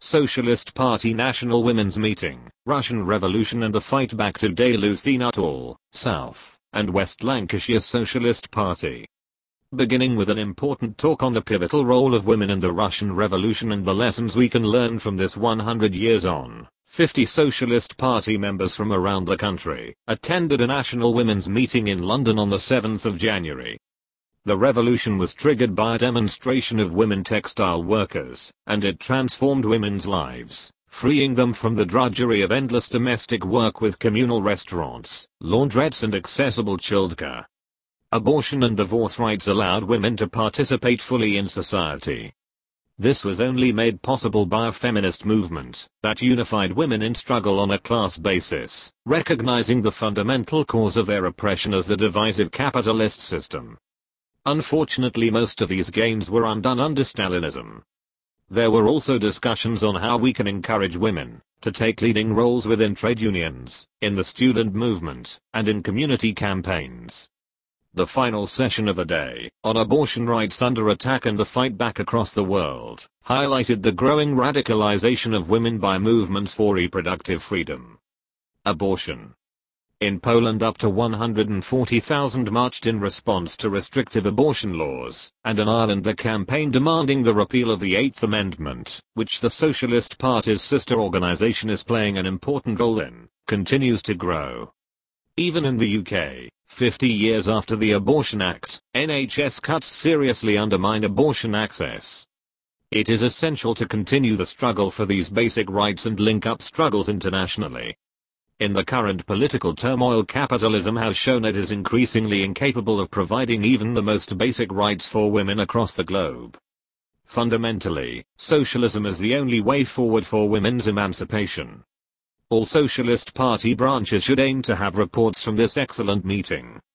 Socialist Party National Women's Meeting, Russian Revolution and the Fight Back Today. Lucy Nuttall, South and West Lancashire Socialist Party. Beginning with an important talk on the pivotal role of women in the Russian Revolution and the lessons we can learn from this 100 years on. 50 Socialist Party members from around the country attended a national women's meeting in London on the 7th of January. The revolution was triggered by a demonstration of women textile workers, and it transformed women's lives, freeing them from the drudgery of endless domestic work with communal restaurants, laundrettes and accessible childcare. Abortion and divorce rights allowed women to participate fully in society. This was only made possible by a feminist movement that unified women in struggle on a class basis, recognizing the fundamental cause of their oppression as the divisive capitalist system. Unfortunately, most of these gains were undone under Stalinism. There were also discussions on how we can encourage women to take leading roles within trade unions, in the student movement, and in community campaigns. The final session of the day, on abortion rights under attack and the fight back across the world, highlighted the growing radicalization of women by movements for reproductive freedom. Abortion. In Poland, up to 140,000 marched in response to restrictive abortion laws, and in Ireland the campaign demanding the repeal of the Eighth Amendment, which the Socialist Party's sister organization is playing an important role in, continues to grow. Even in the UK, 50 years after the Abortion Act, NHS cuts seriously undermine abortion access. It is essential to continue the struggle for these basic rights and link up struggles internationally. In the current political turmoil, capitalism has shown it is increasingly incapable of providing even the most basic rights for women across the globe. Fundamentally, socialism is the only way forward for women's emancipation. All Socialist Party branches should aim to have reports from this excellent meeting